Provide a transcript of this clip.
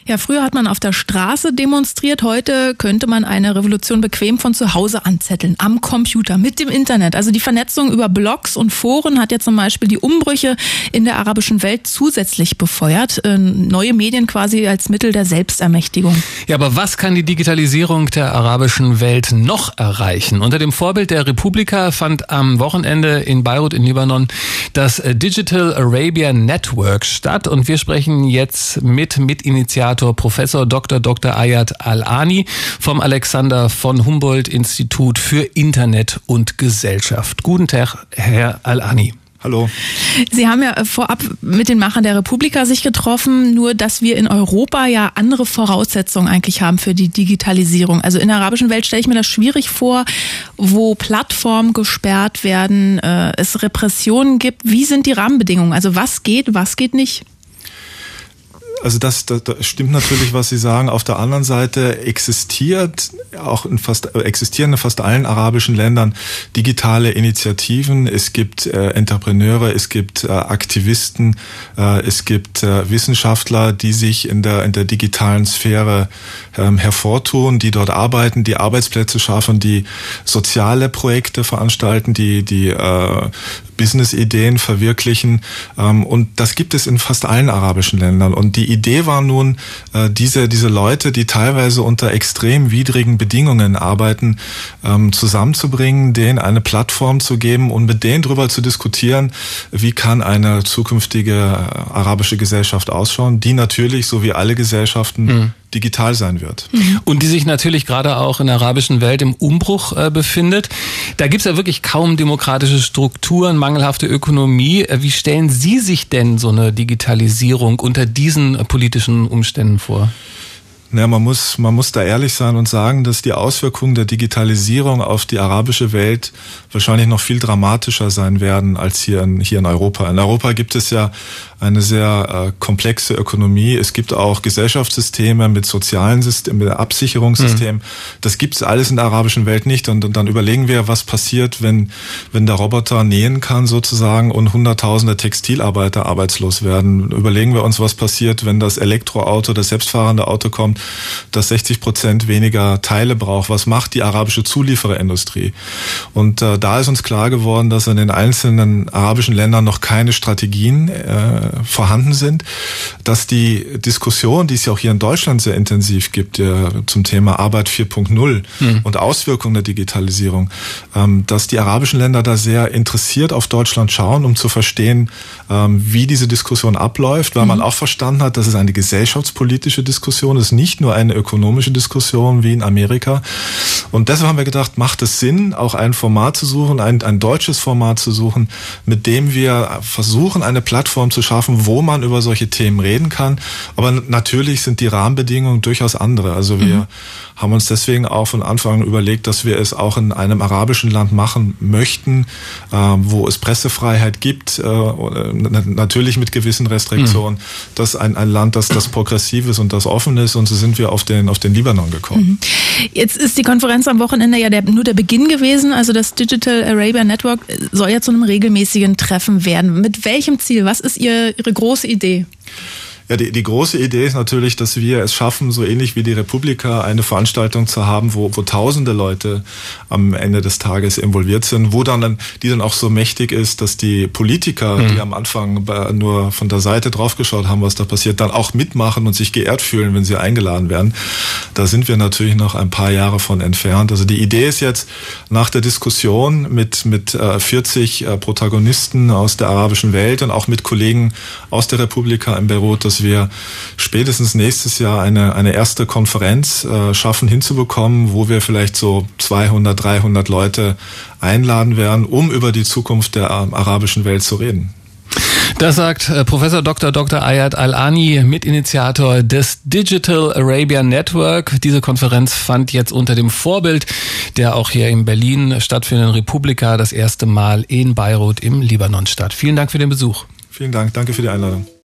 Ja, früher hat man auf der Straße demonstriert, heute könnte man eine Revolution bequem von zu Hause anzetteln, am Computer, mit dem Internet. Also die Vernetzung über Blogs und Foren hat ja zum Beispiel die Umbrüche in der arabischen Welt zusätzlich befeuert. Neue Medien quasi als Mittel der Selbstermächtigung. Ja, aber was kann die Digitalisierung der arabischen Welt noch erreichen? Unter dem Vorbild der Republika fand am Wochenende in Beirut in Libanon das Digital Arabia Network statt und wir sprechen jetzt mit Mitinitiator Professor Dr. Ayad Al-Ani vom Alexander von Humboldt Institut für Internet und Gesellschaft. Guten Tag, Herr Al-Ani. Hallo. Sie haben ja vorab mit den Machern der Republika sich getroffen, nur dass wir in Europa ja andere Voraussetzungen eigentlich haben für die Digitalisierung. Also in der arabischen Welt stelle ich mir das schwierig vor, wo Plattformen gesperrt werden, es Repressionen gibt. Wie sind die Rahmenbedingungen? Also was geht nicht? Also das stimmt natürlich, was Sie sagen. Auf der anderen Seite existieren in fast allen arabischen Ländern digitale Initiativen. Es gibt Entrepreneure, es gibt Aktivisten, es gibt Wissenschaftler, die sich in der digitalen Sphäre hervortun, die dort arbeiten, die Arbeitsplätze schaffen, die soziale Projekte veranstalten, die Business-Ideen verwirklichen. Und das gibt es in fast allen arabischen Ländern. Und die Idee war nun, diese Leute, die teilweise unter extrem widrigen Bedingungen arbeiten, zusammenzubringen, denen eine Plattform zu geben und mit denen darüber zu diskutieren, wie kann eine zukünftige arabische Gesellschaft ausschauen, die natürlich, so wie alle Gesellschaften, digital sein wird. Und die sich natürlich gerade auch in der arabischen Welt im Umbruch befindet. Da gibt's ja wirklich kaum demokratische Strukturen, mangelhafte Ökonomie. Wie stellen Sie sich denn so eine Digitalisierung unter diesen politischen Umständen vor? Ja, man muss da ehrlich sein und sagen, dass die Auswirkungen der Digitalisierung auf die arabische Welt wahrscheinlich noch viel dramatischer sein werden als hier in Europa. In Europa gibt es ja eine sehr komplexe Ökonomie. Es gibt auch Gesellschaftssysteme mit sozialen Systemen, mit Absicherungssystemen. Das gibt es alles in der arabischen Welt nicht. Und dann überlegen wir, was passiert, wenn der Roboter nähen kann sozusagen und Hunderttausende Textilarbeiter arbeitslos werden. Überlegen wir uns, was passiert, wenn das Elektroauto, das selbstfahrende Auto kommt, das 60% weniger Teile braucht. Was macht die arabische Zuliefererindustrie? Und da ist uns klar geworden, dass in den einzelnen arabischen Ländern noch keine Strategien vorhanden sind, dass die Diskussion, die es ja auch hier in Deutschland sehr intensiv gibt, zum Thema Arbeit 4.0 und Auswirkungen der Digitalisierung, dass die arabischen Länder da sehr interessiert auf Deutschland schauen, um zu verstehen, wie diese Diskussion abläuft, weil man auch verstanden hat, dass es eine gesellschaftspolitische Diskussion ist, nicht nur eine ökonomische Diskussion wie in Amerika. Und deshalb haben wir gedacht, macht es Sinn, auch ein Format zu suchen, ein deutsches Format zu suchen, mit dem wir versuchen, eine Plattform zu schaffen, wo man über solche Themen reden kann. Aber natürlich sind die Rahmenbedingungen durchaus andere. Also wir haben uns deswegen auch von Anfang an überlegt, dass wir es auch in einem arabischen Land machen möchten, wo es Pressefreiheit gibt, natürlich mit gewissen Restriktionen. Das ist ein Land, das progressiv ist und das offen ist. Und so sind wir auf den Libanon gekommen. Jetzt ist die Konferenz am Wochenende ja nur der Beginn gewesen. Also das Digital Arabia Network soll ja zu einem regelmäßigen Treffen werden. Mit welchem Ziel? Was ist Ihre große Idee? Ja, die große Idee ist natürlich, dass wir es schaffen, so ähnlich wie die Republika, eine Veranstaltung zu haben, wo tausende Leute am Ende des Tages involviert sind, die dann auch so mächtig ist, dass die Politiker, die am Anfang nur von der Seite draufgeschaut haben, was da passiert, dann auch mitmachen und sich geehrt fühlen, wenn sie eingeladen werden. Da sind wir natürlich noch ein paar Jahre von entfernt. Also die Idee ist jetzt, nach der Diskussion mit 40 Protagonisten aus der arabischen Welt und auch mit Kollegen aus der Republika in Beirut, dass wir spätestens nächstes Jahr eine erste Konferenz schaffen hinzubekommen, wo wir vielleicht so 200, 300 Leute einladen werden, um über die Zukunft der arabischen Welt zu reden. Das sagt Professor Dr. Ayad Al-Ani, Mitinitiator des Digital Arabia Network. Diese Konferenz fand jetzt unter dem Vorbild der auch hier in Berlin stattfindenden Republika das erste Mal in Beirut im Libanon statt. Vielen Dank für den Besuch. Vielen Dank, danke für die Einladung.